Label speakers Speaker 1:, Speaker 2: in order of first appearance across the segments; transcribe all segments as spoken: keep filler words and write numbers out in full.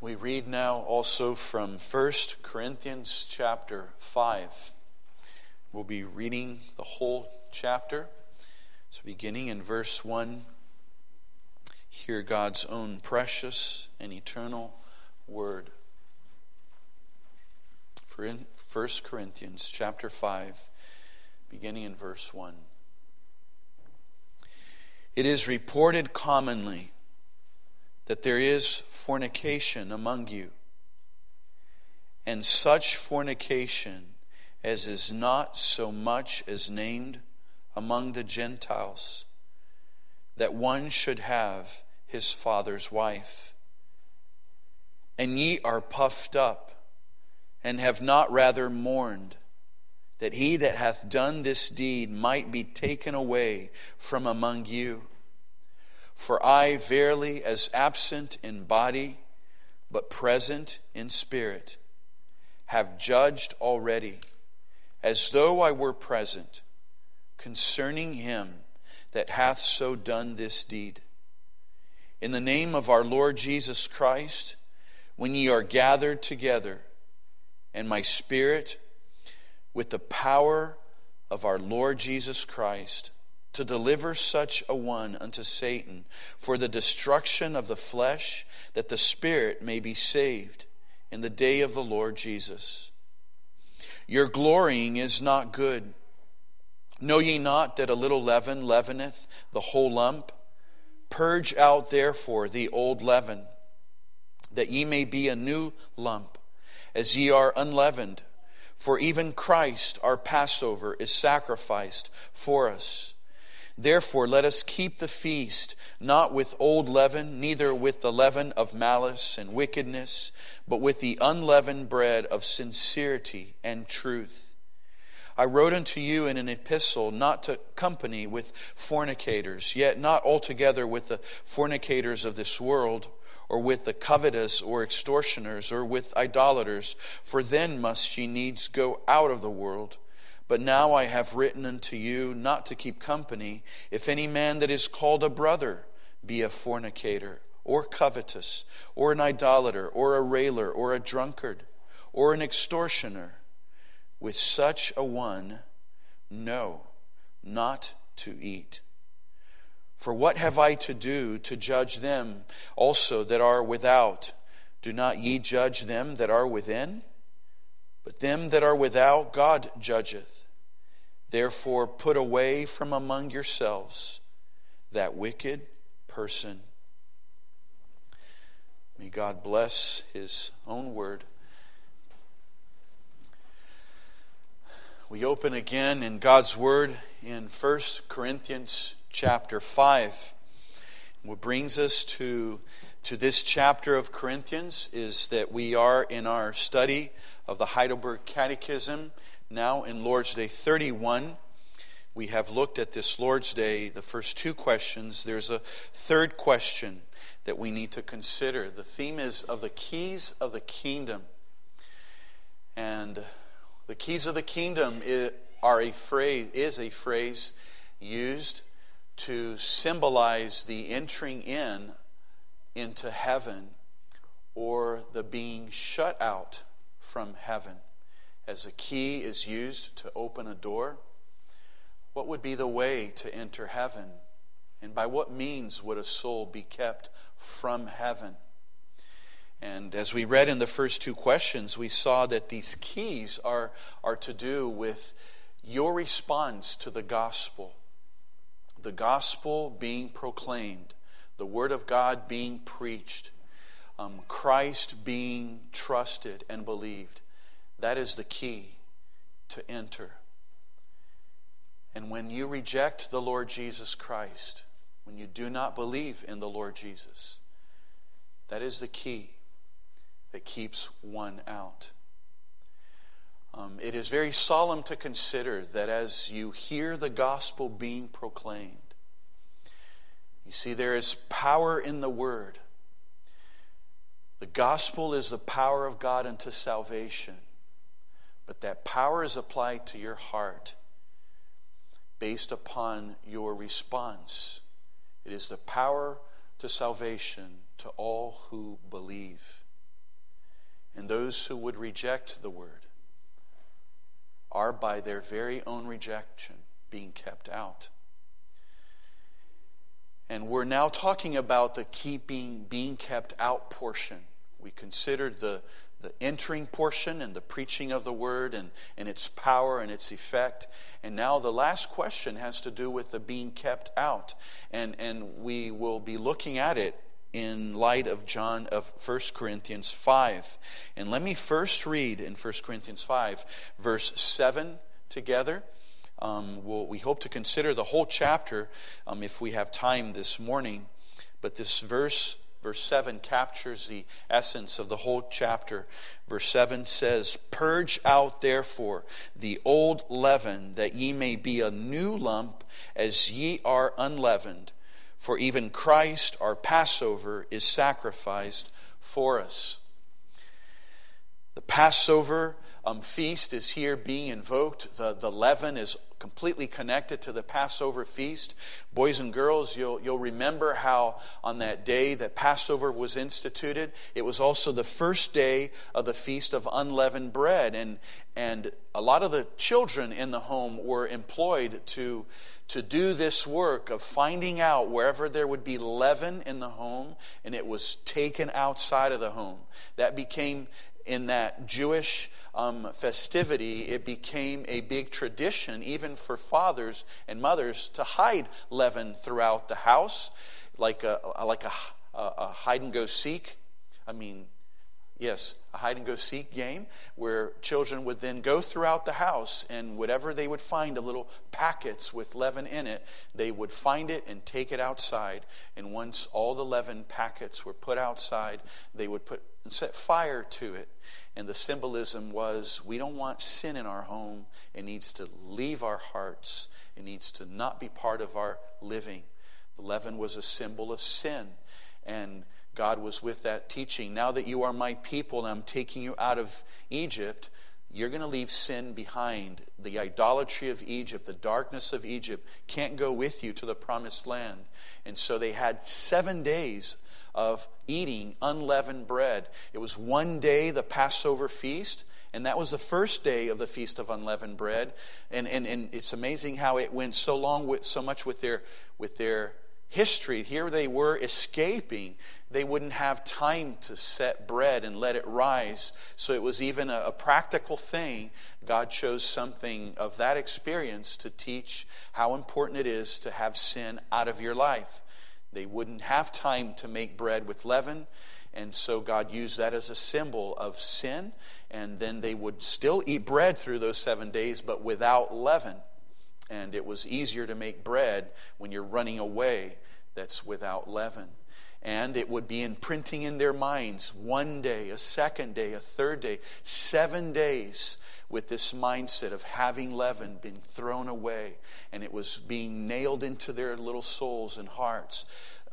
Speaker 1: We read now also from First Corinthians chapter five. We'll be reading the whole chapter. So beginning in verse one, hear God's own precious and eternal word. For in First Corinthians chapter five, beginning in verse one. It is reported commonly that there is fornication among you, and such fornication as is not so much as named among the Gentiles, that one should have his father's wife. And ye are puffed up, and have not rather mourned, that he that hath done this deed might be taken away from among you. For I verily, as absent in body, but present in spirit, have judged already, as though I were present, concerning him that hath so done this deed. In the name of our Lord Jesus Christ, when ye are gathered together, and my spirit, with the power of our Lord Jesus Christ, to deliver such a one unto Satan for the destruction of the flesh, that the spirit may be saved in the day of the Lord Jesus. Your glorying is not good. Know ye not that a little leaven leaveneth the whole lump? Purge out therefore the old leaven, that ye may be a new lump, as ye are unleavened. For even Christ our Passover is sacrificed for us. Therefore let us keep the feast, not with old leaven, neither with the leaven of malice and wickedness, but with the unleavened bread of sincerity and truth. I wrote unto you in an epistle not to company with fornicators, yet not altogether with the fornicators of this world, or with the covetous or extortioners, or with idolaters, for then must ye needs go out of the world. But now I have written unto you not to keep company, if any man that is called a brother be a fornicator, or covetous, or an idolater, or a railer, or a drunkard, or an extortioner. With such a one, no, not to eat. For what have I to do to judge them also that are without? Do not ye judge them that are within? But them that are without God judgeth. Therefore put away from among yourselves that wicked person. May God bless his own word. We open again in God's word in First Corinthians chapter five. What brings us to, to this chapter of Corinthians is that we are in our study of the Heidelberg Catechism, now in Lord's Day thirty-one. We have looked at this Lord's Day, the first two questions. There's a third question that we need to consider. The theme is of the keys of the kingdom. And the keys of the kingdom are a phrase, is a phrase used to symbolize the entering in into heaven, or the being shut out from heaven. As a key is used to open a door, what would be the way to enter heaven? And by what means would a soul be kept from heaven? And as we read in the first two questions, we saw that these keys are, are to do with your response to the gospel. The gospel being proclaimed, the word of God being preached, um, Christ being trusted and believed. That is the key to enter. And when you reject the Lord Jesus Christ, when you do not believe in the Lord Jesus, that is the key that keeps one out. Um, it is very solemn to consider that as you hear the gospel being proclaimed, you see there is power in the word. The gospel is the power of God unto salvation. But that power is applied to your heart based upon your response. It is the power to salvation to all who believe. And those who would reject the word are by their very own rejection being kept out. And we're now talking about the keeping, being kept out portion. We considered the, the entering portion and the preaching of the word and, and its power and its effect. And now the last question has to do with the being kept out. And, and we will be looking at it in light of John of First Corinthians five. And let me first read in First Corinthians five, verse seven together. Um, we'll, we hope to consider the whole chapter um, if we have time this morning. But this verse, verse seven, captures the essence of the whole chapter. Verse seven says, "Purge out therefore the old leaven, that ye may be a new lump, as ye are unleavened. For even Christ, our Passover, is sacrificed for us." The Passover um, feast is here being invoked. The, the leaven is completely connected to the Passover feast. Boys and girls, you'll, you'll remember how on that day that Passover was instituted, it was also the first day of the Feast of Unleavened Bread. And, and a lot of the children in the home were employed to to do this work of finding out wherever there would be leaven in the home, and it was taken outside of the home. That became, in that Jewish um, festivity, it became a big tradition, even for fathers and mothers, to hide leaven throughout the house, like a like a, a, a hide and go seek. I mean, yes, a hide-and-go-seek game where children would then go throughout the house, and whatever they would find, a little packets with leaven in it, they would find it and take it outside. And once all the leaven packets were put outside, they would put and set fire to it. And the symbolism was, we don't want sin in our home. It needs to leave our hearts. It needs to not be part of our living. The leaven was a symbol of sin, and God was with that teaching. Now that you are my people and I'm taking you out of Egypt, you're going to leave sin behind. The idolatry of Egypt, the darkness of Egypt can't go with you to the promised land. And so they had seven days of eating unleavened bread. It was one day, the Passover feast, and that was the first day of the Feast of Unleavened Bread. And, and, and it's amazing how it went so long with so much with their with their history. Here they were escaping. They wouldn't have time to set bread and let it rise. So it was even a, a practical thing. God chose something of that experience to teach how important it is to have sin out of your life. They wouldn't have time to make bread with leaven. And so God used that as a symbol of sin. And then they would still eat bread through those seven days, but without leaven. And it was easier to make bread when you're running away that's without leaven. And it would be imprinting in their minds one day, a second day, a third day, seven days with this mindset of having leaven being thrown away. And it was being nailed into their little souls and hearts.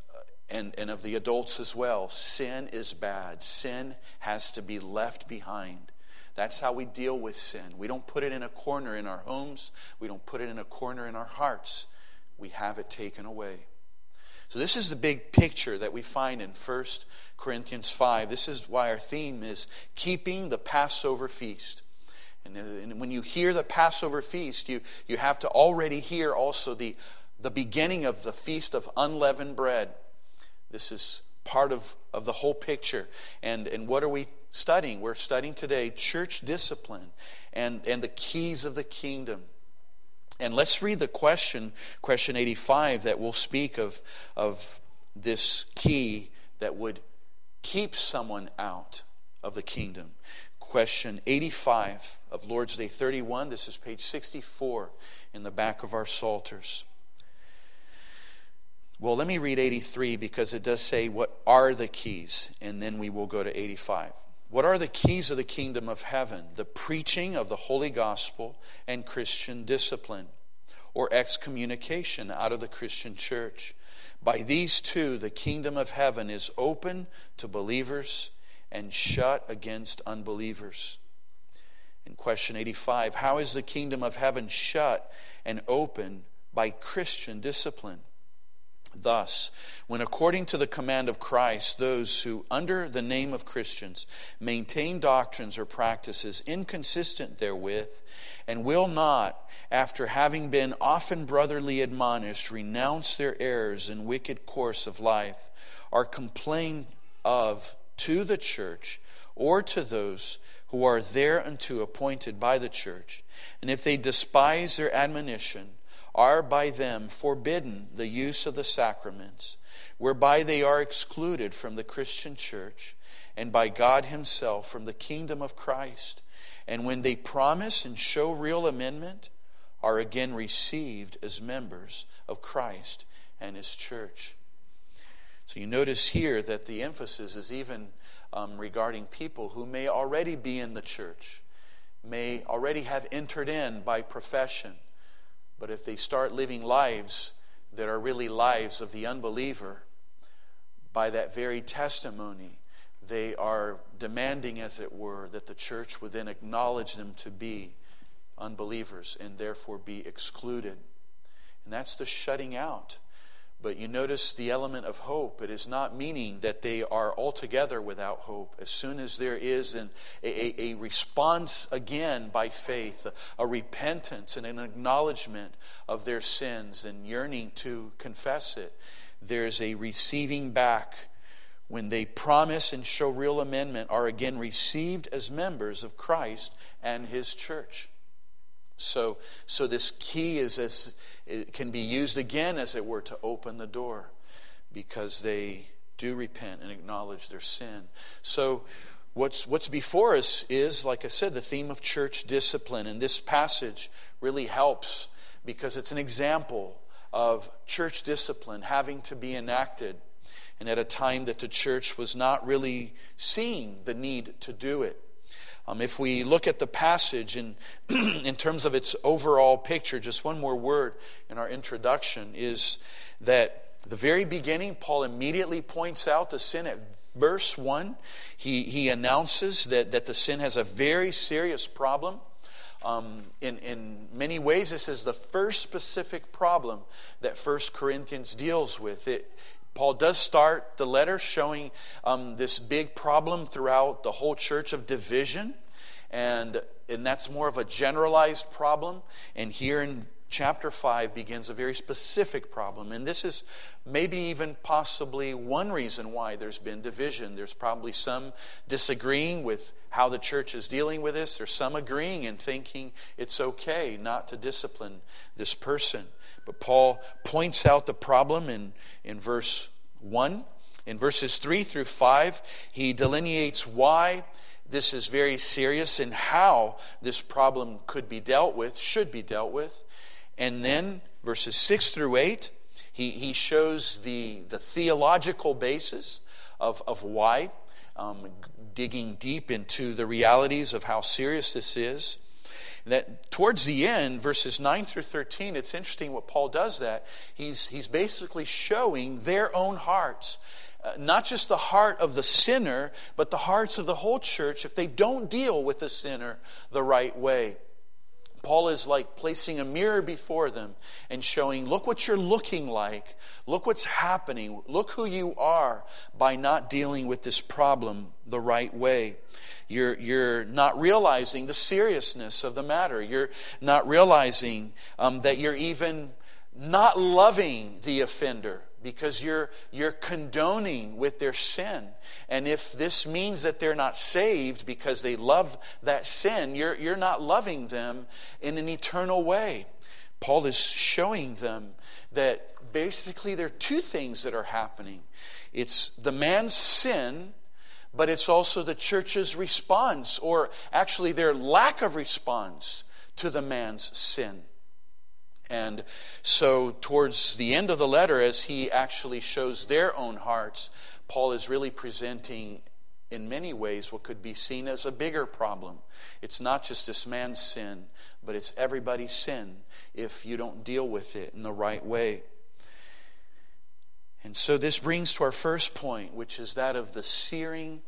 Speaker 1: And, and of the adults as well. Sin is bad. Sin has to be left behind. That's how we deal with sin. We don't put it in a corner in our homes. We don't put it in a corner in our hearts. We have it taken away. So this is the big picture that we find in First Corinthians five. This is why our theme is keeping the Passover feast. And, and when you hear the Passover feast, you, you have to already hear also the, the beginning of the Feast of Unleavened Bread. This is part of, of the whole picture. And, and what are we studying? We're studying today church discipline and, and the keys of the kingdom. And let's read the question, question eighty-five, that will speak of, of this key that would keep someone out of the kingdom. Question eighty-five of Lord's Day thirty-one. This is page sixty-four in the back of our Psalters. Well, let me read eighty-three because it does say what are the keys, and then we will go to eighty-five. What are the keys of the kingdom of heaven? The preaching of the holy gospel and Christian discipline, or excommunication out of the Christian church. By these two, the kingdom of heaven is open to believers and shut against unbelievers. In question eighty-five, how is the kingdom of heaven shut and open? By Christian discipline. Thus, when according to the command of Christ, those who under the name of Christians maintain doctrines or practices inconsistent therewith, and will not, after having been often brotherly admonished, renounce their errors and wicked course of life, are complained of to the church, or to those who are thereunto appointed by the church, and if they despise their admonition, are by them forbidden the use of the sacraments, whereby they are excluded from the Christian church, and by God himself from the kingdom of Christ, and when they promise and show real amendment, are again received as members of Christ and his church. So you notice here that the emphasis is even um, regarding people who may already be in the church, may already have entered in by profession, but if they start living lives that are really lives of the unbeliever, by that very testimony, they are demanding, as it were, that the church would then acknowledge them to be unbelievers and therefore be excluded. And that's the shutting out. But you notice the element of hope. It is not meaning that they are altogether without hope. As soon as there is an, a, a response again by faith, a, a repentance and an acknowledgement of their sins and yearning to confess it, there's a receiving back. When they promise and show real amendment, are again received as members of Christ and his church. So, so this key is as it can be used again, as it were, to open the door, because they do repent and acknowledge their sin. So what's what's before us is, like I said, the theme of church discipline. And this passage really helps because it's an example of church discipline having to be enacted, and at a time that the church was not really seeing the need to do it. Um, if we look at the passage in, in terms of its overall picture, just one more word in our introduction is that at the very beginning, Paul immediately points out the sin at verse one. He, he announces that, that the sin has a very serious problem. Um, in, in many ways, this is the first specific problem that First Corinthians deals with. It, Paul does start the letter showing um, this big problem throughout the whole church of division. And, and that's more of a generalized problem. And here in chapter five begins a very specific problem. And this is maybe even possibly one reason why there's been division. There's probably some disagreeing with how the church is dealing with this. There's some agreeing and thinking it's okay not to discipline this person. But Paul points out the problem in, in verse one. In verses three through five, he delineates why this is very serious and how this problem could be dealt with, should be dealt with. And then verses six through eight, he, he shows the, the theological basis of, of why, um, digging deep into the realities of how serious this is. That towards the end, verses nine through thirteen, it's interesting what Paul does that. He's, he's basically showing their own hearts. Uh, not just the heart of the sinner, but the hearts of the whole church if they don't deal with the sinner the right way. Paul is like placing a mirror before them and showing, look what you're looking like. Look what's happening. Look who you are by not dealing with this problem the right way. You're, you're not realizing the seriousness of the matter. You're not realizing um, that you're even not loving the offender, because you're you're condoning with their sin. And if this means that they're not saved because they love that sin, you're you're not loving them in an eternal way. Paul is showing them that basically there are two things that are happening. It's the man's sin, but it's also the church's response, or actually their lack of response to the man's sin. And so towards the end of the letter, as he actually shows their own hearts, Paul is really presenting in many ways what could be seen as a bigger problem. It's not just this man's sin, but it's everybody's sin if you don't deal with it in the right way. And so this brings to our first point, which is that of the searing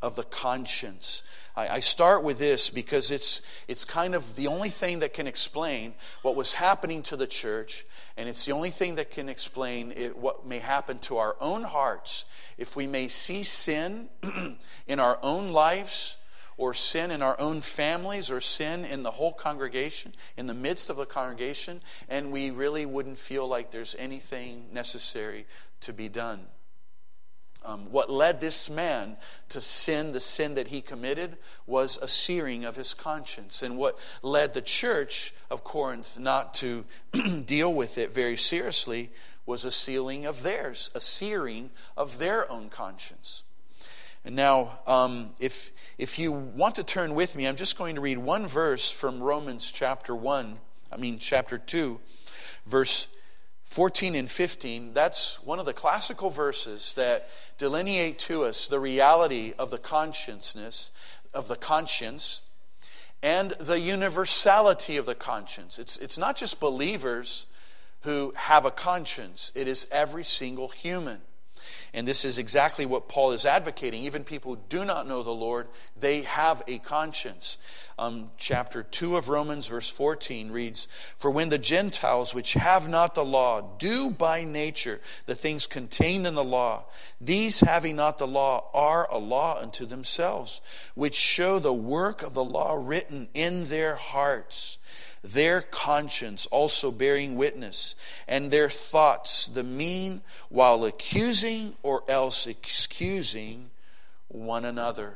Speaker 1: of the conscience. I, I start with this because it's it's kind of the only thing that can explain what was happening to the church, and it's the only thing that can explain it, what may happen to our own hearts if we may see sin in our own lives, or sin in our own families, or sin in the whole congregation, in the midst of the congregation, and we really wouldn't feel like there's anything necessary to be done. Um, what led this man to sin, the sin that he committed, was a searing of his conscience. And what led the church of Corinth not to deal with it very seriously was a sealing of theirs, a searing of their own conscience. And now, um, if if you want to turn with me, I'm just going to read one verse from Romans chapter one, I mean chapter two, verse fourteen and fifteen. That's one of the classical verses that delineate to us the reality of the consciousness, of the conscience, and the universality of the conscience. It's, it's not just believers who have a conscience. It is every single human. And this is exactly what Paul is advocating. Even people who do not know the Lord, they have a conscience. Um, chapter two of Romans, verse fourteen reads, "For when the Gentiles which have not the law do by nature the things contained in the law, these having not the law are a law unto themselves, which show the work of the law written in their hearts, their conscience also bearing witness, and their thoughts the mean, while accusing or else excusing one another."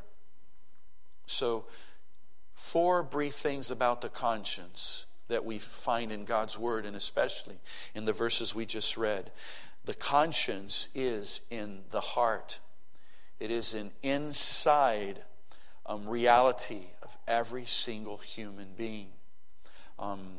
Speaker 1: So, four brief things about the conscience that we find in God's Word, and especially in the verses we just read. The conscience is in the heart. It is an inside um, reality of every single human being. Um,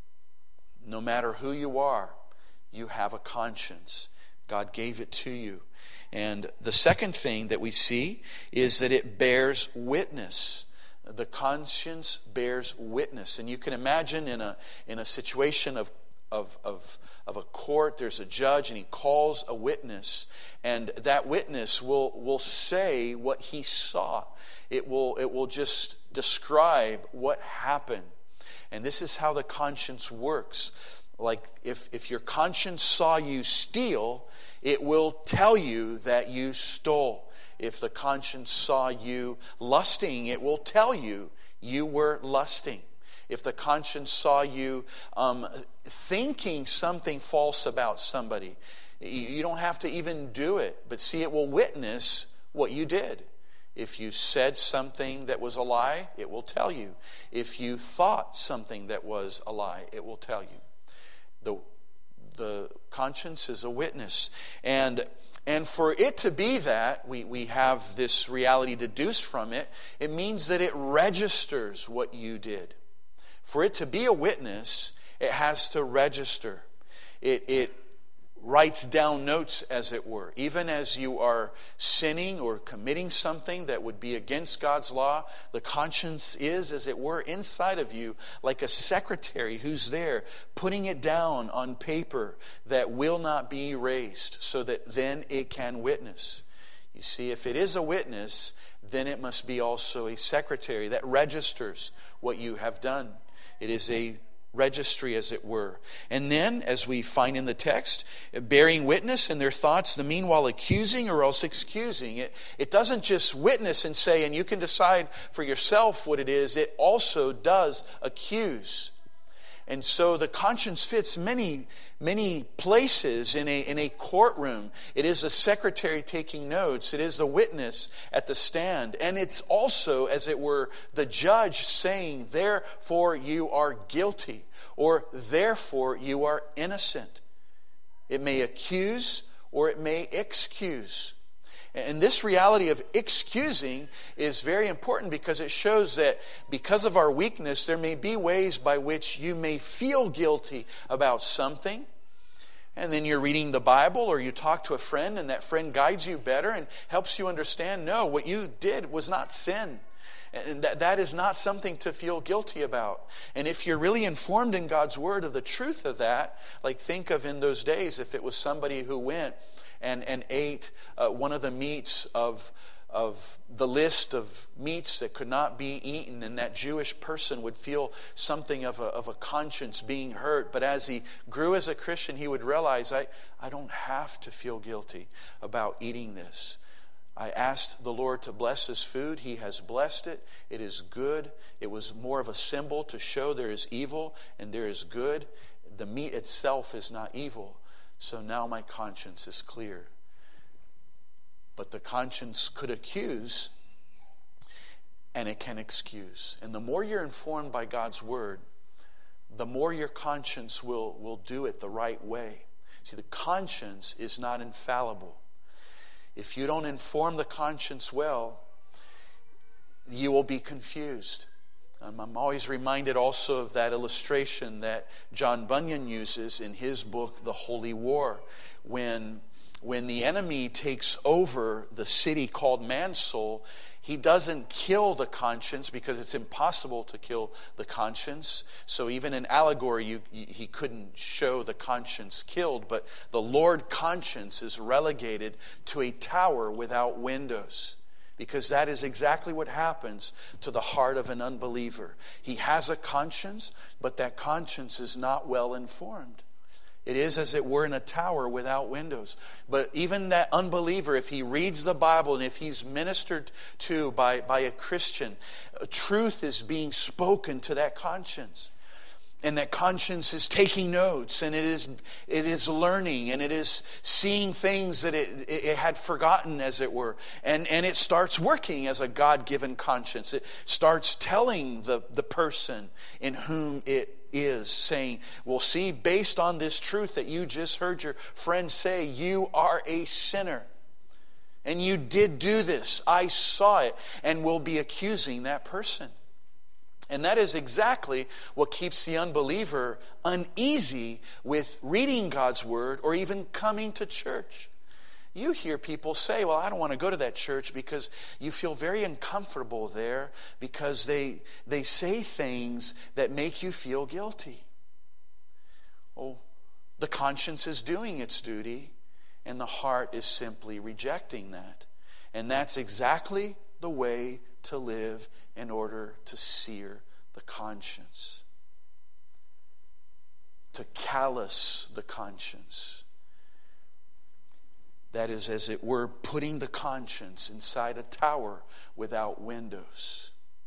Speaker 1: no matter who you are, you have a conscience. God gave it to you. And the second thing that we see is that it bears witness. The conscience bears witness. And you can imagine in a in a situation of of of of a court, there's a judge and he calls a witness, and that witness will will say what he saw. It will it will just describe what happened. And this is how the conscience works. Like if, if your conscience saw you steal, it will tell you that you stole. If the conscience saw you lusting, it will tell you you were lusting. If the conscience saw you um, thinking something false about somebody, you don't have to even do it. But see, it will witness what you did. If you said something that was a lie, it will tell you. If you thought something that was a lie, it will tell you. The, the conscience is a witness. And, and for it to be that, we, we have this reality deduced from it, it means that it registers what you did. For it to be a witness, it has to register. It, it writes down notes, as it were. Even as you are sinning or committing something that would be against God's law, the conscience is, as it were, inside of you like a secretary who's there putting it down on paper that will not be erased, so that then it can witness. You see, if it is a witness, then it must be also a secretary that registers what you have done. It is a registry, as it were. And then, as we find in the text, bearing witness in their thoughts, the meanwhile accusing or else excusing. It, it doesn't just witness and say, and you can decide for yourself what it is. It also does accuse. And so the conscience fits many, many places in a, in a courtroom. It is a secretary taking notes. It is the witness at the stand. And it's also, as it were, the judge saying, therefore you are guilty, or therefore you are innocent. It may accuse or it may excuse. And this reality of excusing is very important because it shows that because of our weakness, there may be ways by which you may feel guilty about something. And then you're reading the Bible or you talk to a friend and that friend guides you better and helps you understand, no, what you did was not sin. And that, that is not something to feel guilty about. And if you're really informed in God's Word of the truth of that, like think of in those days if it was somebody who went and, and ate uh, one of the meats of of the list of meats that could not be eaten, and that Jewish person would feel something of a, of a conscience being hurt. But as he grew as a Christian, he would realize, I, I don't have to feel guilty about eating this. I asked the Lord to bless this food. He has blessed it. It is good. It was more of a symbol to show there is evil and there is good. The meat itself is not evil. So now my conscience is clear. But the conscience could accuse, and it can excuse. And the more you're informed by God's word, the more your conscience will, will do it the right way. See, the conscience is not infallible. If you don't inform the conscience well, you will be confused. Um, I'm always reminded also of that illustration that John Bunyan uses in his book, The Holy War, when When the enemy takes over the city called Mansoul, he doesn't kill the conscience because it's impossible to kill the conscience. So even in allegory, you, you, he couldn't show the conscience killed. But the Lord conscience is relegated to a tower without windows. Because that is exactly what happens to the heart of an unbeliever. He has a conscience, but that conscience is not well informed. It is, as it were, in a tower without windows. But even that unbeliever, if he reads the Bible and if he's ministered to by, by a Christian, truth is being spoken to that conscience. And that conscience is taking notes, and it is it is learning, and it is seeing things that it, it had forgotten, as it were. And, and it starts working as a God-given conscience. It starts telling the, the person in whom it is, saying, well, see, based on this truth that you just heard your friend say, you are a sinner. And you did do this. I saw it. And will be accusing that person. And that is exactly what keeps the unbeliever uneasy with reading God's word or even coming to church. You hear people say, well, I don't want to go to that church because you feel very uncomfortable there because they, they say things that make you feel guilty. Oh, the conscience is doing its duty, and the heart is simply rejecting that. And that's exactly the way to live in order to sear the conscience, to callous the conscience. That is, as it were, putting the conscience inside a tower without windows.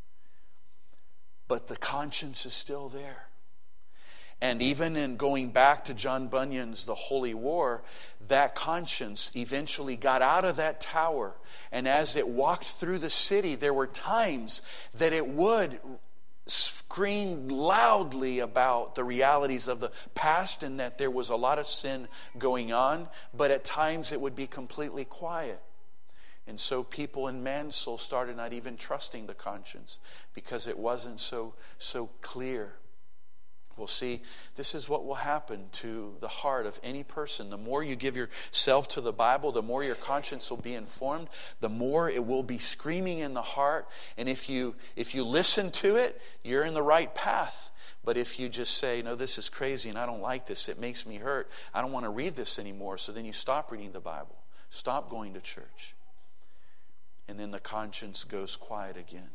Speaker 1: But the conscience is still there. And even in going back to John Bunyan's The Holy War, that conscience eventually got out of that tower. And as it walked through the city, there were times that it would scream loudly about the realities of the past and that there was a lot of sin going on. But at times it would be completely quiet. And so people in Mansoul started not even trusting the conscience because it wasn't so, so clear. Well, see, this is what will happen to the heart of any person. The more you give yourself to the Bible, the more your conscience will be informed, the more it will be screaming in the heart. And if you if you listen to it, you're in the right path. But if you just say, no, this is crazy and I don't like this, it makes me hurt, I don't want to read this anymore, so then you stop reading the Bible, stop going to church. And then the conscience goes quiet again.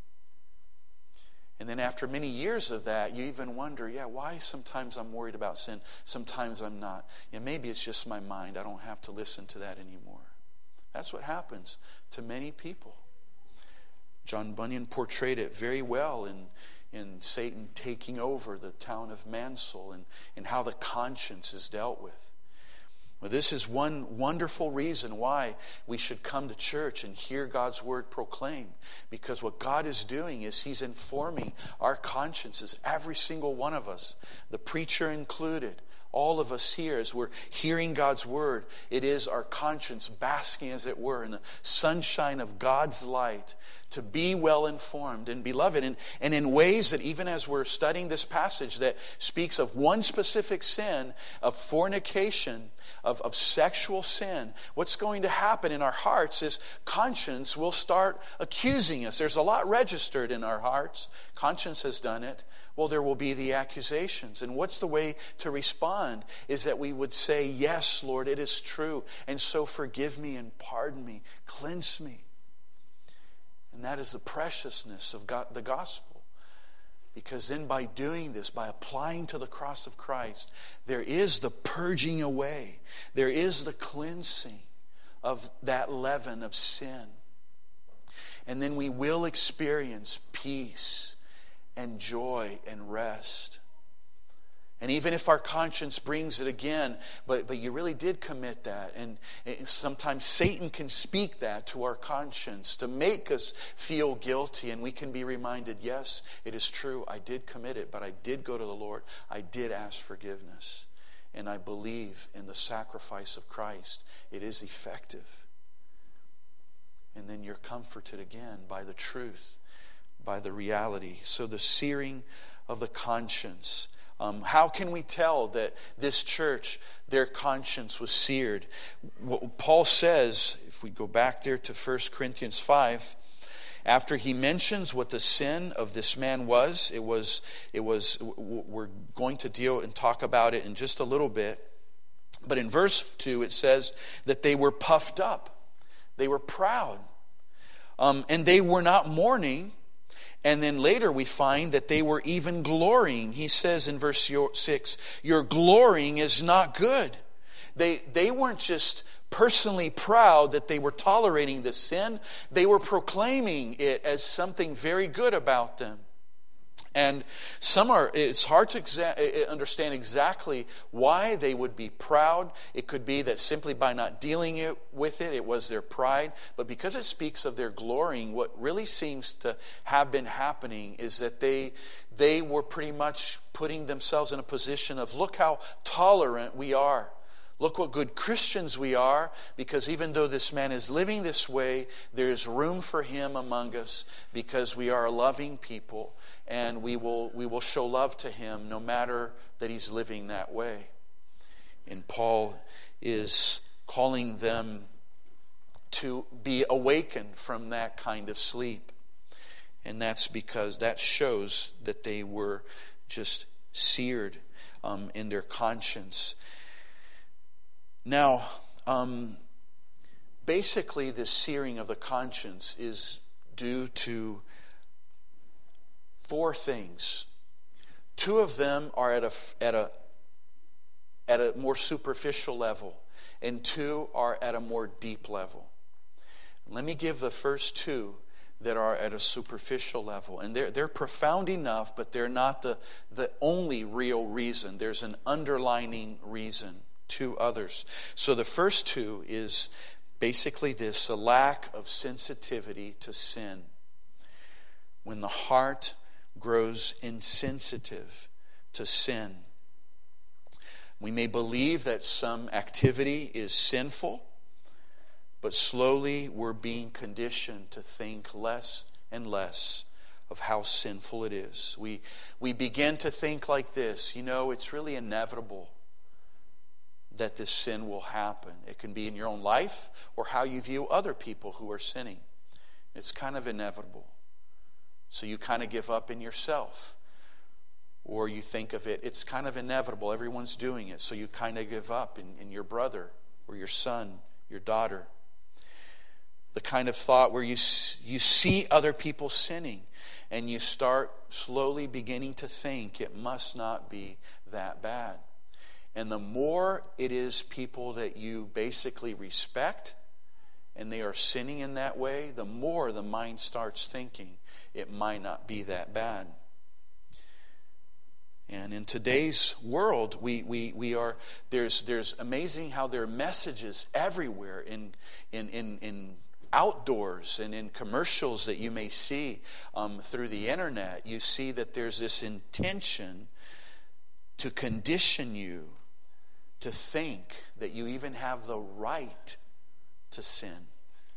Speaker 1: And then after many years of that, you even wonder, yeah, why sometimes I'm worried about sin, sometimes I'm not. Yeah, maybe it's just my mind. I don't have to listen to that anymore. That's what happens to many people. John Bunyan portrayed it very well in, in Satan taking over the town of Mansoul and, and how the conscience is dealt with. Well, this is one wonderful reason why we should come to church and hear God's word proclaimed. Because what God is doing is He's informing our consciences, every single one of us, the preacher included, all of us here, as we're hearing God's word, it is our conscience basking, as it were, in the sunshine of God's light to be well informed and beloved. And, and in ways that even as we're studying this passage that speaks of one specific sin, of fornication, of, of sexual sin, what's going to happen in our hearts is conscience will start accusing us. There's a lot registered in our hearts. Conscience has done it. Well, there will be the accusations. And what's the way to respond is that we would say, yes, Lord, it is true. And so forgive me and pardon me. Cleanse me. And that is the preciousness of God, the gospel. Because then by doing this, by applying to the cross of Christ, there is the purging away. There is the cleansing of that leaven of sin. And then we will experience peace and joy and rest. And even if our conscience brings it again, but, but you really did commit that. And, and sometimes Satan can speak that to our conscience to make us feel guilty. And we can be reminded, yes, it is true. I did commit it, but I did go to the Lord. I did ask forgiveness. And I believe in the sacrifice of Christ. It is effective. And then you're comforted again by the truth, by the reality. So the searing of the conscience. Um, how can we tell that this church, their conscience was seared? What Paul says, if we go back there to First Corinthians five, after he mentions what the sin of this man was, it was, it was, we're going to deal and talk about it in just a little bit. But in verse two, it says that they were puffed up. They were proud. Um, and they were not mourning. And then later we find that they were even glorying. He says in verse six, your glorying is not good. They, they weren't just personally proud that they were tolerating the sin. They were proclaiming it as something very good about them. And some are, it's hard to exa- understand exactly why they would be proud. It could be that simply by not dealing it, with it, it was their pride. But because it speaks of their glorying, what really seems to have been happening is that they, they were pretty much putting themselves in a position of, look how tolerant we are. Look what good Christians we are, because even though this man is living this way, there is room for him among us because we are a loving people and we will we will show love to him no matter that he's living that way. And Paul is calling them to be awakened from that kind of sleep. And that's because that shows that they were just seared um, in their conscience. Now, um, basically, this searing of the conscience is due to four things. Two of them are at a at a at a more superficial level, and two are at a more deep level. Let me give the first two that are at a superficial level, and they're they're profound enough, but they're not the the only real reason. There's an underlining reason. Two others. So the first two is basically this, a lack of sensitivity to sin. When the heart grows insensitive to sin. We may believe that some activity is sinful, but slowly we're being conditioned to think less and less of how sinful it is. We, we begin to think like this, you know, it's really inevitable that this sin will happen. It can be in your own life or how you view other people who are sinning. It's kind of inevitable. So you kind of give up in yourself. Or you think of it, it's kind of inevitable. Everyone's doing it. So you kind of give up in, in your brother or your son, your daughter. The kind of thought where you, you see other people sinning and you start slowly beginning to think it must not be that bad. And the more it is people that you basically respect and they are sinning in that way, the more the mind starts thinking it might not be that bad. And in today's world, we we we are there's there's amazing how there are messages everywhere in in in, in outdoors and in commercials that you may see um, through the internet. You see that there's this intention to condition you to think that you even have the right to sin.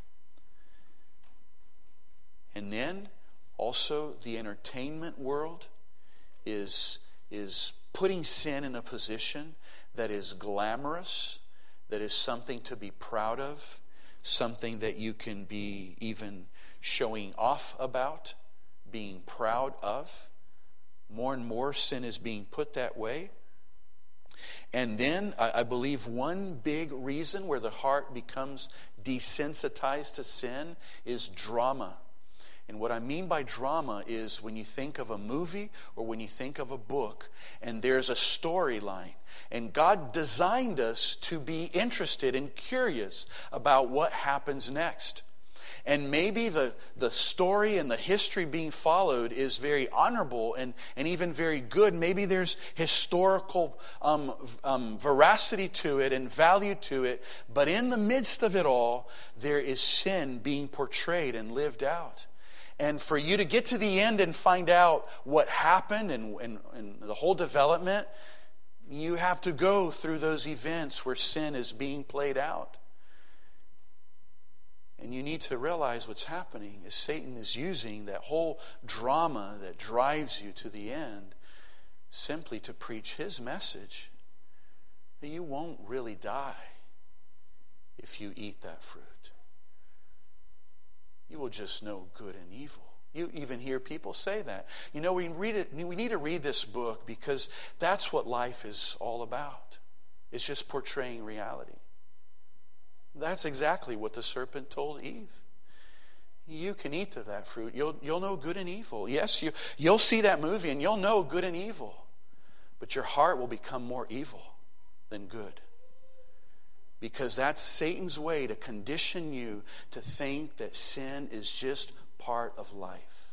Speaker 1: And then also the entertainment world is, is putting sin in a position that is glamorous, that is something to be proud of, something that you can be even showing off about, being proud of. More and more sin is being put that way. And then I believe one big reason where the heart becomes desensitized to sin is drama. And what I mean by drama is when you think of a movie or when you think of a book and there's a storyline. And God designed us to be interested and curious about what happens next. And maybe the, the story and the history being followed is very honorable and, and even very good. Maybe there's historical um, um, veracity to it and value to it. But in the midst of it all, there is sin being portrayed and lived out. And for you to get to the end and find out what happened and, and, and the whole development, you have to go through those events where sin is being played out. And you need to realize what's happening is Satan is using that whole drama that drives you to the end simply to preach his message that you won't really die if you eat that fruit. You will just know good and evil. You even hear people say that. You know, we read it. We need to read this book because that's what life is all about. It's just portraying reality. That's exactly what the serpent told Eve. You can eat of that fruit. You'll, you'll know good and evil. Yes, you, you'll see that movie and you'll know good and evil. But your heart will become more evil than good. Because that's Satan's way to condition you to think that sin is just part of life.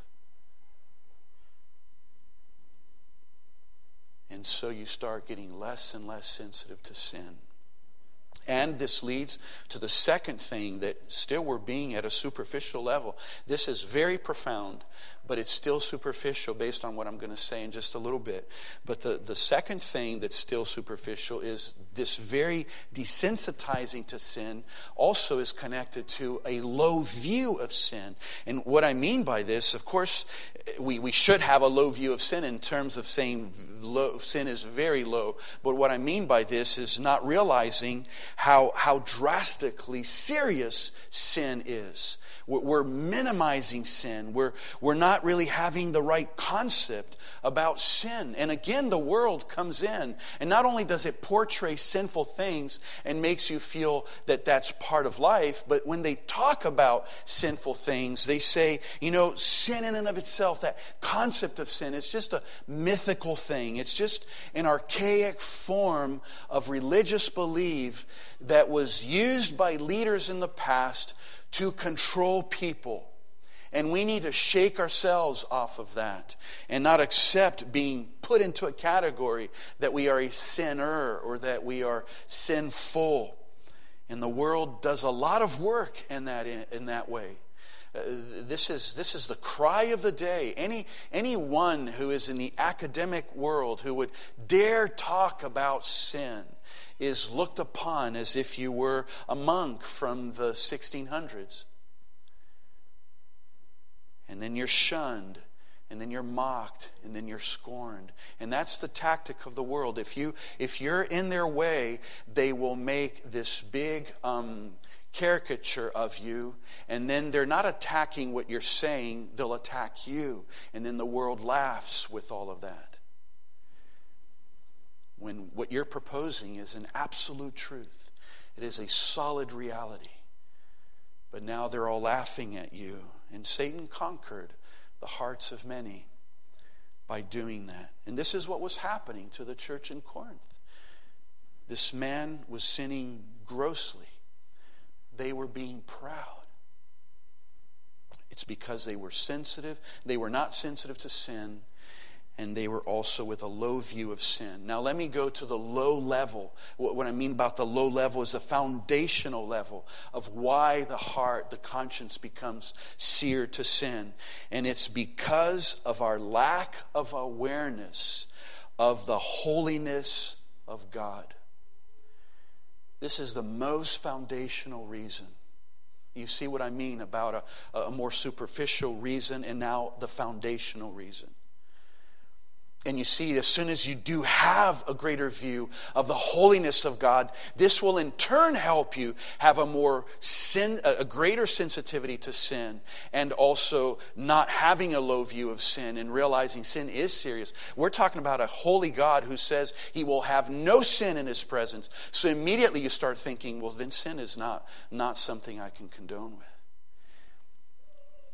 Speaker 1: And so you start getting less and less sensitive to sin. And this leads to the second thing that still we're being at a superficial level. This is very profound, but it's still superficial based on what I'm going to say in just a little bit. But the, the second thing that's still superficial is this very desensitizing to sin also is connected to a low view of sin. And what I mean by this, of course, we, we should have a low view of sin in terms of saying low, sin is very low. But what I mean by this is not realizing how, how drastically serious sin is. We're, we're minimizing sin. We're, we're not really having the right concept about sin. And again, the world comes in. And not only does it portray sinful things and makes you feel that that's part of life, but when they talk about sinful things, they say, you know, sin in and of itself, that concept of sin, is just a mythical thing. It's just an archaic form of religious belief that was used by leaders in the past to control people. And we need to shake ourselves off of that and not accept being put into a category that we are a sinner or that we are sinful. And the world does a lot of work in that in that way. Uh, this is this is the cry of the day. Any anyone who is in the academic world who would dare talk about sin is looked upon as if you were a monk from the sixteen hundreds. And then you're shunned, and then you're mocked, and then you're scorned. And that's the tactic of the world. If you if you're in their way, they will make this big um, caricature of you, and then they're not attacking what you're saying, they'll attack you. And then the world laughs with all of that. When what you're proposing is an absolute truth. It is a solid reality. But now they're all laughing at you. And Satan conquered the hearts of many by doing that. And this is what was happening to the church in Corinth. This man was sinning grossly. They were being proud. It's because they were sensitive. They were not sensitive to sin. And they were also with a low view of sin. Now let me go to the low level. What I mean about the low level is the foundational level of why the heart, the conscience becomes seared to sin. And it's because of our lack of awareness of the holiness of God. This is the most foundational reason. You see what I mean about a, a more superficial reason and now the foundational reason. And you see, as soon as you do have a greater view of the holiness of God, this will in turn help you have a more sin, a greater sensitivity to sin, and also not having a low view of sin and realizing sin is serious. We're talking about a holy God who says He will have no sin in His presence. So immediately you start thinking, well, then sin is not, not something I can condone with. A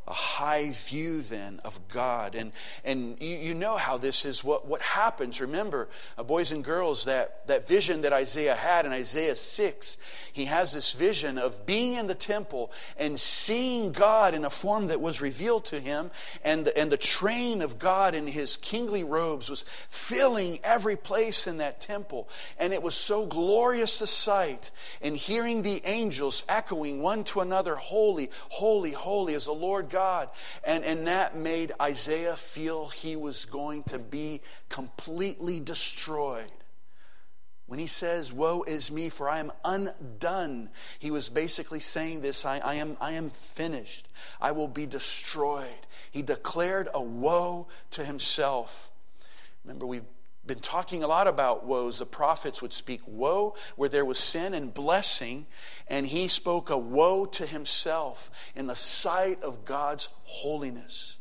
Speaker 1: high view then of God. And and you, you know how this is what, what happens. Remember, uh, boys and girls, that, that vision that Isaiah had in Isaiah six. He has this vision of being in the temple and seeing God in a form that was revealed to him. And, and the train of God in his kingly robes was filling every place in that temple. And it was so glorious a sight. And hearing the angels echoing one to another, holy, holy, holy is the Lord God. And, and that made Isaiah feel he was going to be completely destroyed. When he says, woe is me, for I am undone, he was basically saying this, I, I am, I am finished. I will be destroyed. He declared a woe to himself. Remember, we've been talking a lot about woes. The prophets would speak woe where there was sin and blessing, and he spoke a woe to himself in the sight of God's holiness.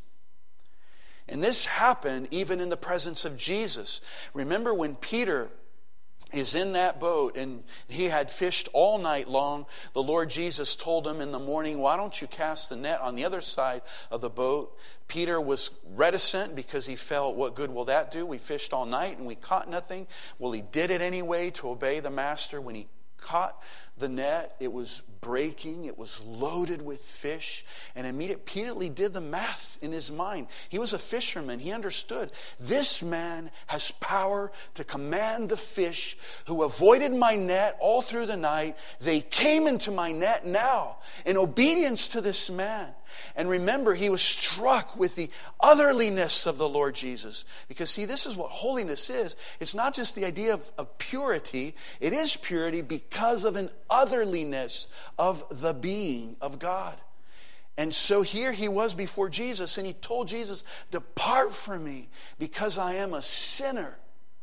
Speaker 1: And this happened even in the presence of Jesus. Remember when Peter is in that boat and he had fished all night long, the Lord Jesus told him in the morning, why don't you cast the net on the other side of the boat? Peter was reticent because he felt, what good will that do? We fished all night and we caught nothing. Well, he did it anyway to obey the master. When he caught the net, it was breaking, it was loaded with fish, and immediately did the math in his mind. He was a fisherman. He understood, this man has power to command the fish who avoided my net all through the night. They came into my net now in obedience to this man. And remember, he was struck with the otherliness of the Lord Jesus. Because see, this is what holiness is. It's not just the idea of, of purity. It is purity because of an otherliness of the being of God. And so here he was before Jesus, and he told Jesus, depart from me because I am a sinner.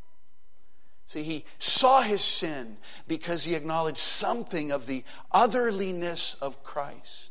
Speaker 1: See, he saw his sin because he acknowledged something of the otherliness of Christ.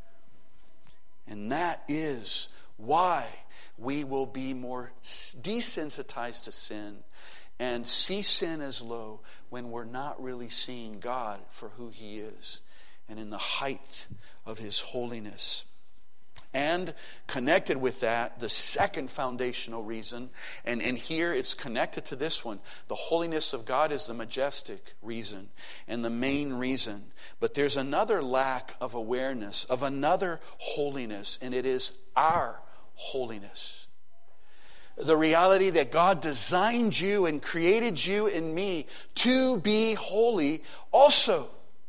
Speaker 1: And that is why we will be more desensitized to sin and see sin as low when we're not really seeing God for who he is and in the height of his holiness. And connected with that, the second foundational reason, and, and here it's connected to this one. The holiness of God is the majestic reason and the main reason. But there's another lack of awareness of another holiness, and it is our holiness. The reality that God designed you and created you and me to be holy also.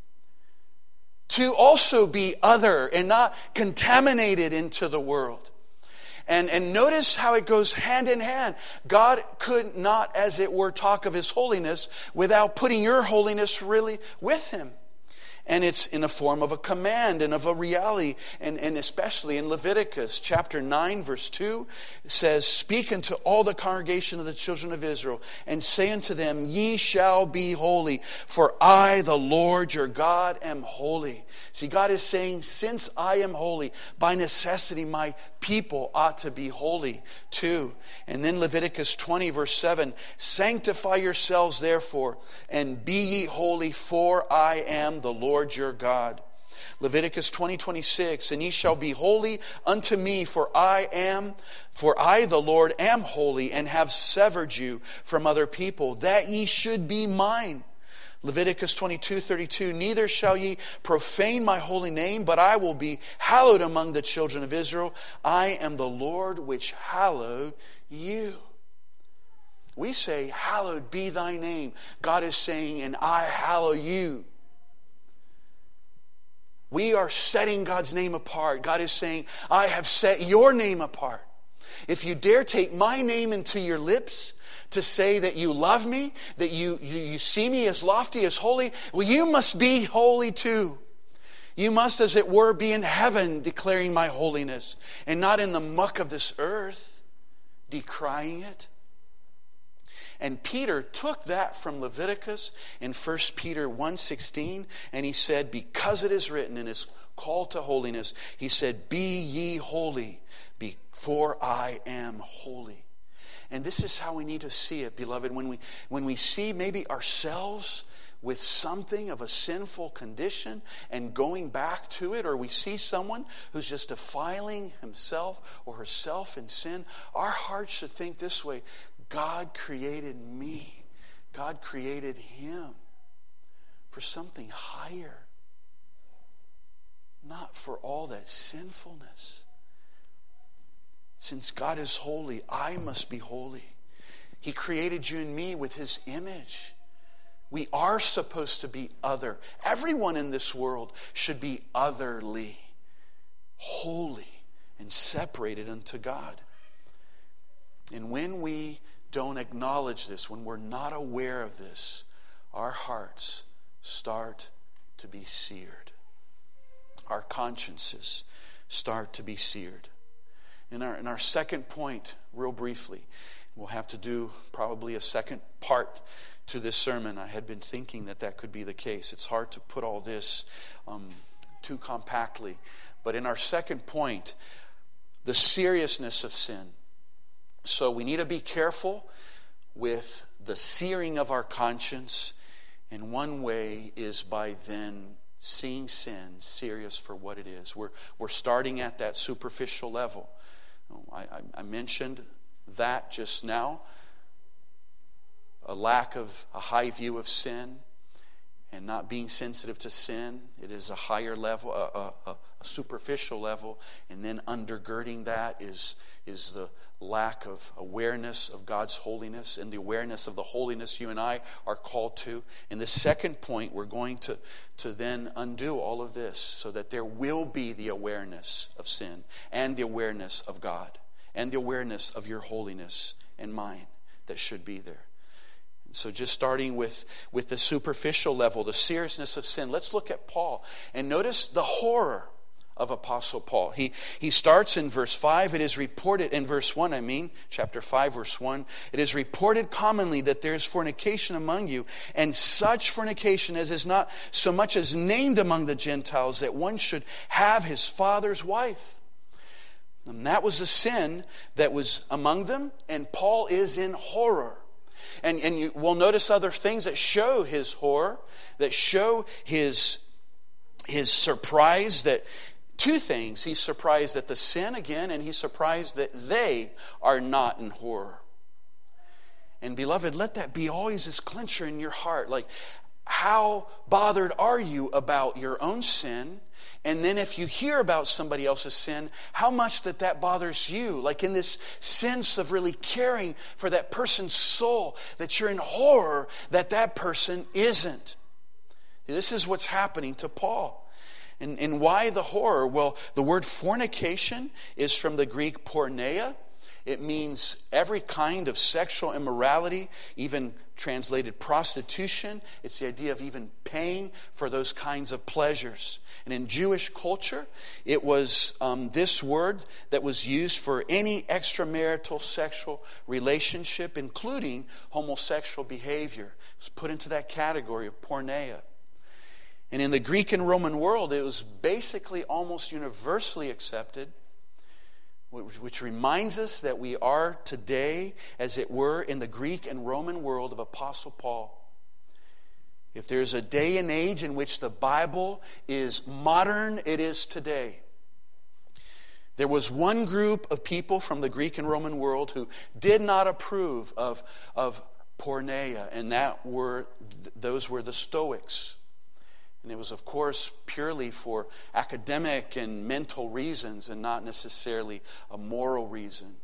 Speaker 1: To also be other and not contaminated into the world. And, and notice how it goes hand in hand. God could not, as it were, talk of his holiness without putting your holiness really with him. And it's in a form of a command and of a reality. And, and especially in Leviticus chapter nine verse two, it says, speak unto all the congregation of the children of Israel, and say unto them, ye shall be holy, for I, the Lord your God, am holy. See, God is saying, since I am holy, by necessity my people ought to be holy too. And then Leviticus twenty verse seven, sanctify yourselves therefore, and be ye holy, for I am the Lord your God. Leviticus twenty twenty-six, and ye shall be holy unto me, for I am, for I the Lord am holy, and have severed you from other people, that ye should be mine. Leviticus twenty-two thirty-two, neither shall ye profane my holy name, but I will be hallowed among the children of Israel. I am the Lord which hallowed you. We say, hallowed be thy name. God is saying, and I hallow you. We are setting God's name apart. God is saying, I have set your name apart. If you dare take my name into your lips to say that you love me, that you, you, you see me as lofty, as holy, well, you must be holy too. You must, as it were, be in heaven declaring my holiness, and not in the muck of this earth, decrying it. And Peter took that from Leviticus in First Peter one sixteen, and he said, because it is written in his call to holiness, he said, be ye holy, for I am holy. And this is how we need to see it, beloved. When we when we see maybe ourselves with something of a sinful condition and going back to it, or we see someone who's just defiling himself or herself in sin, our hearts should think this way: God created me. God created him for something higher, not for all that sinfulness. Since God is holy, I must be holy. He created you and me with his image. We are supposed to be other. Everyone in this world should be otherly, holy, and separated unto God. And when we don't acknowledge this, when we're not aware of this, our hearts start to be seared. Our consciences start to be seared. In our, in our second point, real briefly, we'll have to do probably a second part to this sermon. I had been thinking that that could be the case. It's hard to put all this um, too compactly. But in our second point, the seriousness of sin. So we need to be careful with the searing of our conscience. And one way is by then seeing sin serious for what it is. We're, we're starting at that superficial level. I, I, I mentioned that just now. A lack of a high view of sin and not being sensitive to sin. It is a higher level, a, a, a superficial level. And then undergirding that is, is the lack of awareness of God's holiness and the awareness of the holiness you and I are called to. In the second point, we're going to, to then undo all of this so that there will be the awareness of sin and the awareness of God and the awareness of your holiness and mine that should be there. So just starting with, with the superficial level, the seriousness of sin. Let's look at Paul and notice the horror of Apostle Paul. He, he starts in verse five. It is reported, in verse one I mean, chapter five, verse one. It is reported commonly that there is fornication among you, and such fornication as is not so much as named among the Gentiles, that one should have his father's wife. And that was the sin that was among them, and Paul is in horror. And, and you will notice other things that show his horror, that show his, his surprise. That two things. He's surprised at the sin again, and he's surprised that they are not in horror. And beloved, let that be always this clincher in your heart. Like, how bothered are you about your own sin? And then if you hear about somebody else's sin, how much that that bothers you. Like in this sense of really caring for that person's soul, that you're in horror that that person isn't. This is what's happening to Paul. And, and why the horror? Well, the word fornication is from the Greek porneia. It means every kind of sexual immorality, even translated prostitution. It's the idea of even paying for those kinds of pleasures. And in Jewish culture, it was um, this word that was used for any extramarital sexual relationship, including homosexual behavior. It was put into that category of porneia. And in the Greek and Roman world, it was basically almost universally accepted, which reminds us that we are today, as it were, in the Greek and Roman world of Apostle Paul. If there's a day and age in which the Bible is modern, it is today. There was one group of people from the Greek and Roman world who did not approve of, of porneia, and that were those were the Stoics. And it was, of course, purely for academic and mental reasons and not necessarily a moral reason.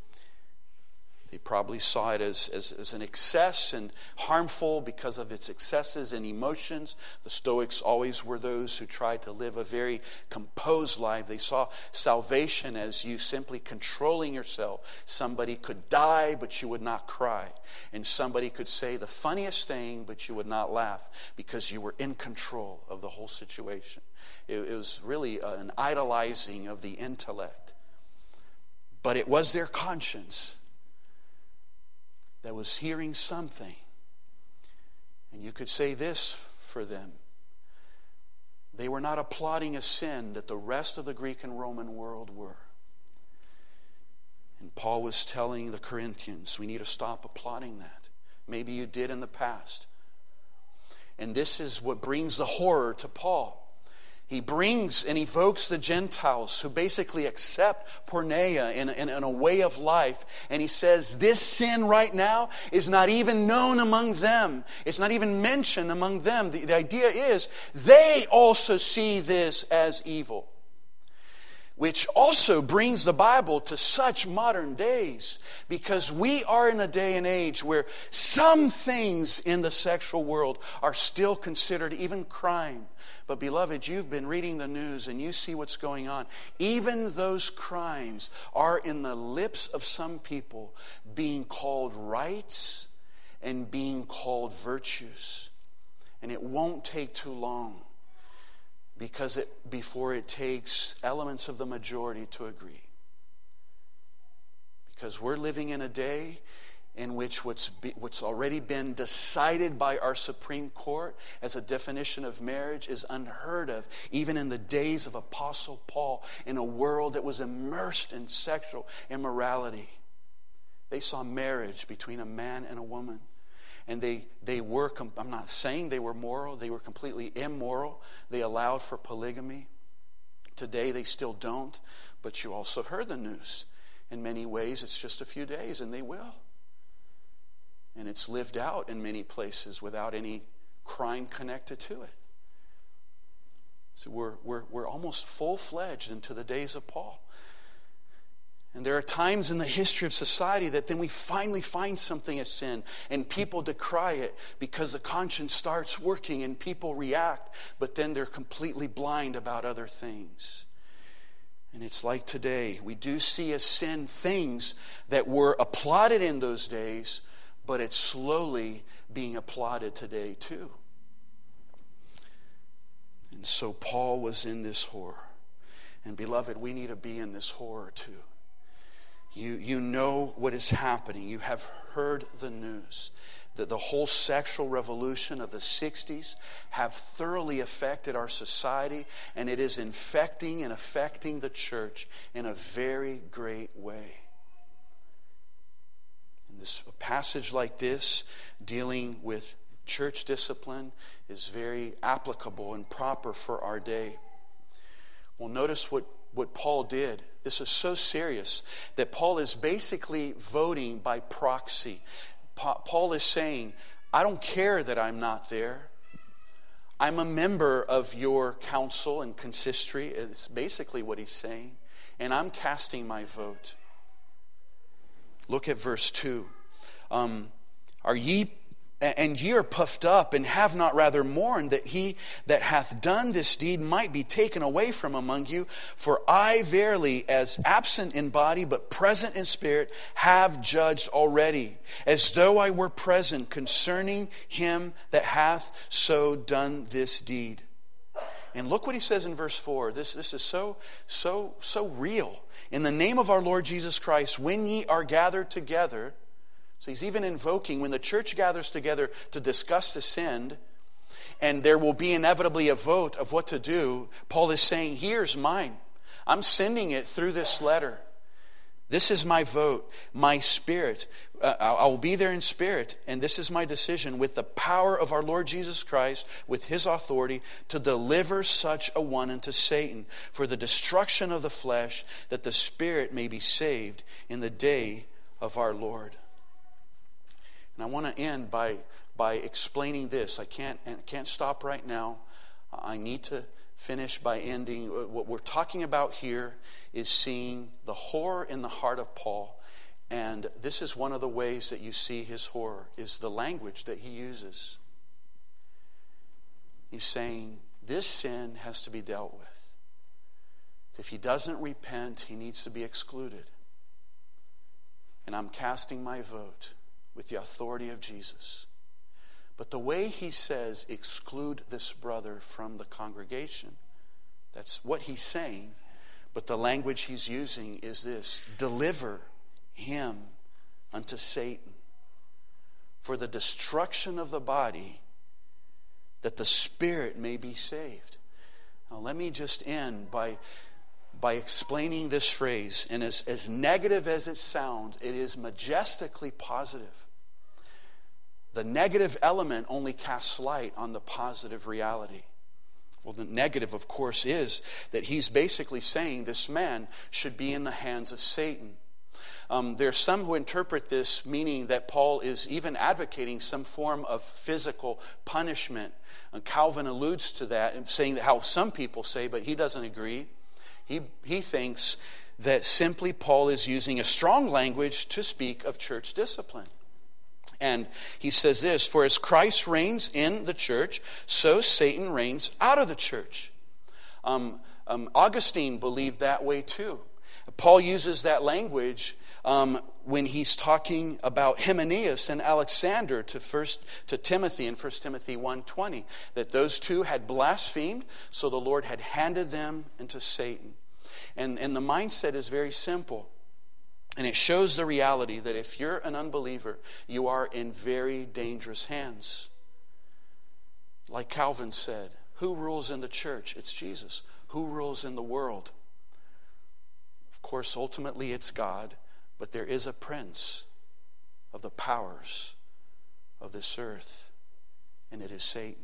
Speaker 1: They probably saw it as, as, as an excess and harmful because of its excesses and emotions. The Stoics always were those who tried to live a very composed life. They saw salvation as you simply controlling yourself. Somebody could die, but you would not cry. And somebody could say the funniest thing, but you would not laugh because you were in control of the whole situation. It, it was really an idolizing of the intellect. But it was their conscience that was hearing something. And you could say this for them. They were not applauding a sin that the rest of the Greek and Roman world were. And Paul was telling the Corinthians, we need to stop applauding that. Maybe you did in the past.
Speaker 2: And this is what brings the horror to Paul. He brings and evokes the Gentiles who basically accept porneia in, in, in a way of life. And he says this sin right now is not even known among them. It's not even mentioned among them. The, the idea is they also see this as evil. Which also brings the Bible to such modern days, because we are in a day and age where some things in the sexual world are still considered even crime. But beloved, you've been reading the news and you see what's going on. Even those crimes are in the lips of some people being called rights and being called virtues. And it won't take too long because it before it takes elements of the majority to agree. Because we're living in a day in which what's, be, what's already been decided by our Supreme Court as a definition of marriage is unheard of, even in the days of Apostle Paul, in a world that was immersed in sexual immorality. They saw marriage between a man and a woman. And they, they were, I'm not saying they were moral, they were completely immoral. They allowed for polygamy. Today they still don't, but you also heard the news. In many ways, it's just a few days, and they will. And it's lived out in many places without any crime connected to it. So we're, we're, we're almost full-fledged into the days of Paul. And there are times in the history of society that then we finally find something as sin and people decry it because the conscience starts working and people react, but then they're completely blind about other things. And it's like today. We do see as sin things that were applauded in those days, but it's slowly being applauded today too. And so Paul was in this horror. And beloved, we need to be in this horror too. You, you know what is happening. You have heard the news that the whole sexual revolution of the sixties have thoroughly affected our society, and it is infecting and affecting the church in a very great way. And this a passage like this, dealing with church discipline, is very applicable and proper for our day. Well, notice what, what Paul did. This is so serious that Paul is basically voting by proxy. Pa- Paul is saying, I don't care that I'm not there. I'm a member of your council and consistory. It's basically what he's saying. And I'm casting my vote. Look at verse two. Um, are ye And ye are puffed up, and have not rather mourned that he that hath done this deed might be taken away from among you. For I verily, as absent in body, but present in spirit, have judged already, as though I were present, concerning him that hath so done this deed. And look what he says in verse four. This, this is so, so, so real. In the name of our Lord Jesus Christ, when ye are gathered together. So he's even invoking when the church gathers together to discuss the sin, and there will be inevitably a vote of what to do. Paul is saying, here's mine. I'm sending it through this letter. This is my vote, my spirit. Uh, I will be there in spirit, and this is my decision with the power of our Lord Jesus Christ, with his authority, to deliver such a one unto Satan for the destruction of the flesh, that the spirit may be saved in the day of our Lord. And I want to end by by explaining this. I can't I can't stop right now. I need to finish by ending. What we're talking about here is seeing the horror in the heart of Paul. And this is one of the ways that you see his horror, is the language that he uses. He's saying this sin has to be dealt with. If he doesn't repent, he needs to be excluded. And I'm casting my vote with the authority of Jesus. But the way he says, exclude this brother from the congregation, that's what he's saying. But the language he's using is this: deliver him unto Satan for the destruction of the body, that the spirit may be saved. Now let me just end by by explaining this phrase. And as, as negative as it sounds, it is majestically positive. The the negative element only casts light on the positive reality. Well, the negative, of course, is that he's basically saying this man should be in the hands of Satan. Um, there are some who interpret this meaning that Paul is even advocating some form of physical punishment. And Calvin alludes to that, saying that how some people say, but he doesn't agree. He, he thinks that simply Paul is using a strong language to speak of church discipline. And he says this, for as Christ reigns in the church, so Satan reigns out of the church. Um, um, Augustine believed that way too. Paul uses that language um, when he's talking about Hymenaeus and Alexander to first to Timothy in First Timothy one twenty, that those two had blasphemed, so the Lord had handed them into Satan. And, and the mindset is very simple. And it shows the reality that if you're an unbeliever, you are in very dangerous hands. Like Calvin said, who rules in the church? It's Jesus. Who rules in the world? Of course, ultimately it's God, but there is a prince of the powers of this earth, and it is Satan.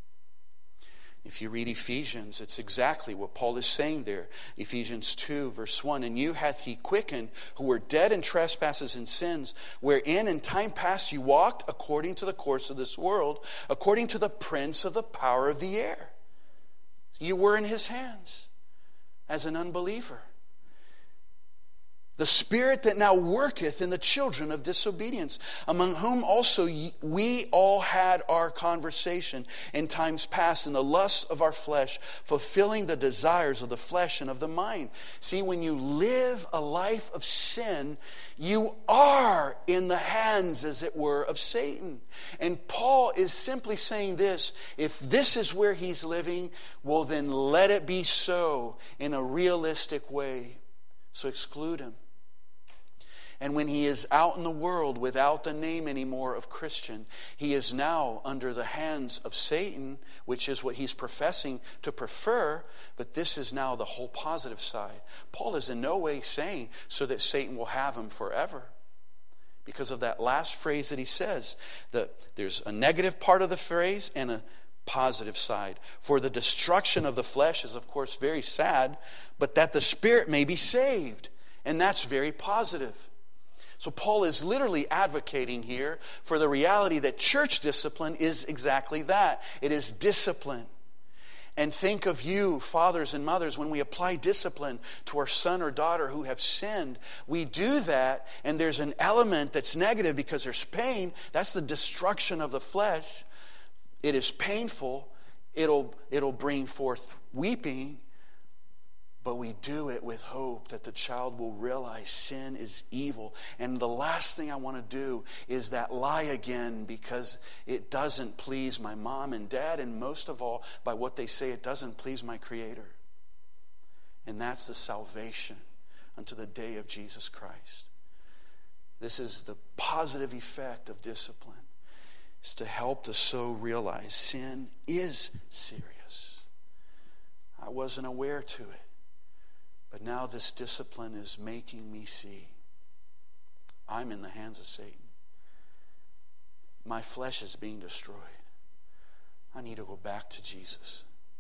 Speaker 2: If you read Ephesians, it's exactly what Paul is saying there. Ephesians two, verse one, and you hath he quickened, who were dead in trespasses and sins, wherein in time past you walked according to the course of this world, according to the prince of the power of the air. You were in his hands as an unbeliever. The spirit that now worketh in the children of disobedience, among whom also we all had our conversation in times past in the lusts of our flesh, fulfilling the desires of the flesh and of the mind. See, when you live a life of sin, you are in the hands, as it were, of Satan. And Paul is simply saying this, if this is where he's living, well then let it be so in a realistic way. So exclude him. And when he is out in the world without the name anymore of Christian, he is now under the hands of Satan, which is what he's professing to prefer, but this is now the whole positive side. Paul is in no way saying so that Satan will have him forever. Because of that last phrase that he says, that there's a negative part of the phrase and a positive side. For the destruction of the flesh is of course very sad, but that the spirit may be saved. And that's very positive. So Paul is literally advocating here for the reality that church discipline is exactly that. It is discipline. And think of you, fathers and mothers, when we apply discipline to our son or daughter who have sinned, we do that and there's an element that's negative because there's pain. That's the destruction of the flesh. It is painful. It'll, it'll bring forth weeping. But we do it with hope that the child will realize sin is evil. And the last thing I want to do is that lie again because it doesn't please my mom and dad. And most of all, by what they say, it doesn't please my Creator. And that's the salvation unto the day of Jesus Christ. This is the positive effect of discipline. It's to help the soul realize sin is serious. I wasn't aware to it. But now this discipline is making me see I'm in the hands of Satan. My flesh is being destroyed. I need to go back to Jesus.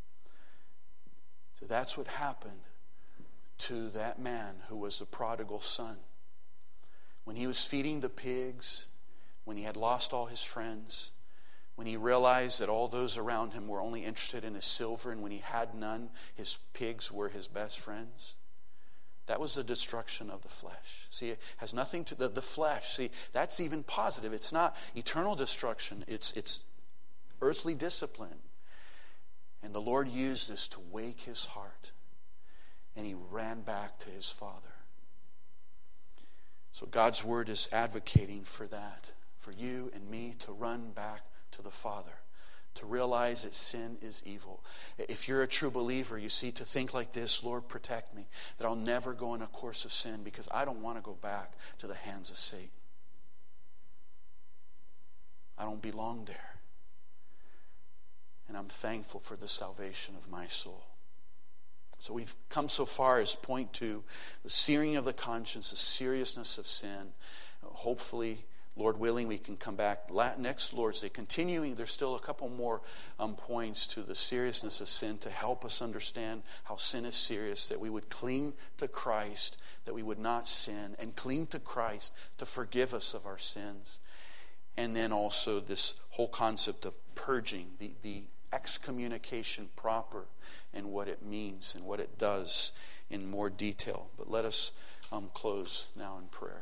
Speaker 2: So that's what happened to that man who was the prodigal son. When he was feeding the pigs, when he had lost all his friends, when he realized that all those around him were only interested in his silver, and when he had none, his pigs were his best friends. That was the destruction of the flesh. See, it has nothing to the, the flesh. See, that's even positive. It's not eternal destruction. It's it's earthly discipline. And the Lord used this to wake his heart. And he ran back to his Father. So God's word is advocating for that, for you and me to run back to the Father, to realize that sin is evil. If you're a true believer, you see, to think like this, Lord, protect me, that I'll never go in a course of sin because I don't want to go back to the hands of Satan. I don't belong there. And I'm thankful for the salvation of my soul. So we've come so far as point two, the searing of the conscience, the seriousness of sin. Hopefully, Lord willing, we can come back next Lord's Day. Continuing, there's still a couple more um, points to the seriousness of sin to help us understand how sin is serious, that we would cling to Christ, that we would not sin, and cling to Christ to forgive us of our sins. And then also this whole concept of purging, the, the excommunication proper, and what it means and what it does in more detail. But let us um, close now in prayer.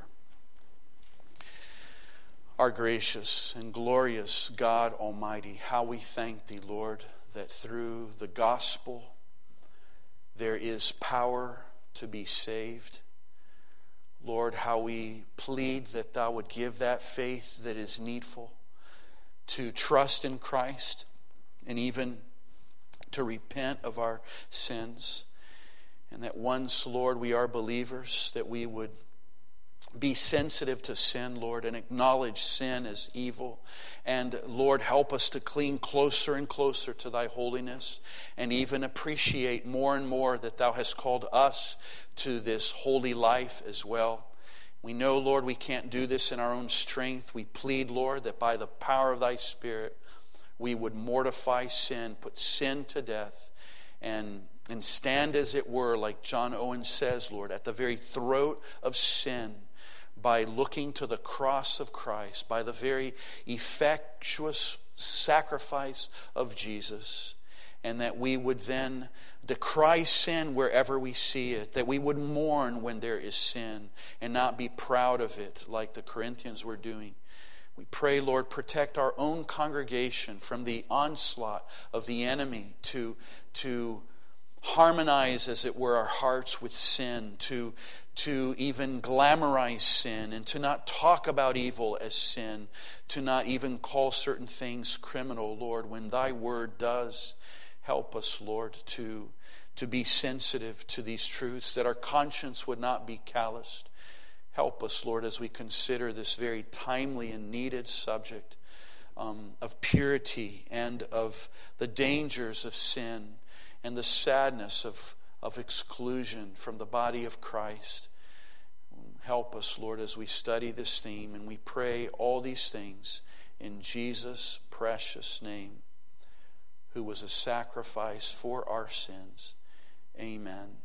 Speaker 2: Our gracious and glorious God Almighty, how we thank Thee, Lord, that through the gospel there is power to be saved. Lord, how we plead that Thou would give that faith that is needful to trust in Christ and even to repent of our sins. And that once, Lord, we are believers, that we would be sensitive to sin, Lord, and acknowledge sin as evil. And Lord, help us to cling closer and closer to Thy holiness, and even appreciate more and more that Thou hast called us to this holy life as well. We know, Lord, we can't do this in our own strength. We plead, Lord, that by the power of Thy Spirit, we would mortify sin, put sin to death, and and stand, as it were, like John Owen says, Lord, at the very throat of sin, by looking to the cross of Christ, by the very effectuous sacrifice of Jesus, and that we would then decry sin wherever we see it, that we would mourn when there is sin and not be proud of it like the Corinthians were doing. We pray, Lord, protect our own congregation from the onslaught of the enemy to, to harmonize, as it were, our hearts with sin, to, to even glamorize sin, and to not talk about evil as sin, to not even call certain things criminal, Lord, when Thy word does. Help us, Lord, to, to be sensitive to these truths, that our conscience would not be calloused. Help us, Lord, as we consider this very timely and needed subject um, of purity and of the dangers of sin and the sadness of, of exclusion from the body of Christ. Help us, Lord, as we study this theme, and we pray all these things in Jesus' precious name, who was a sacrifice for our sins. Amen.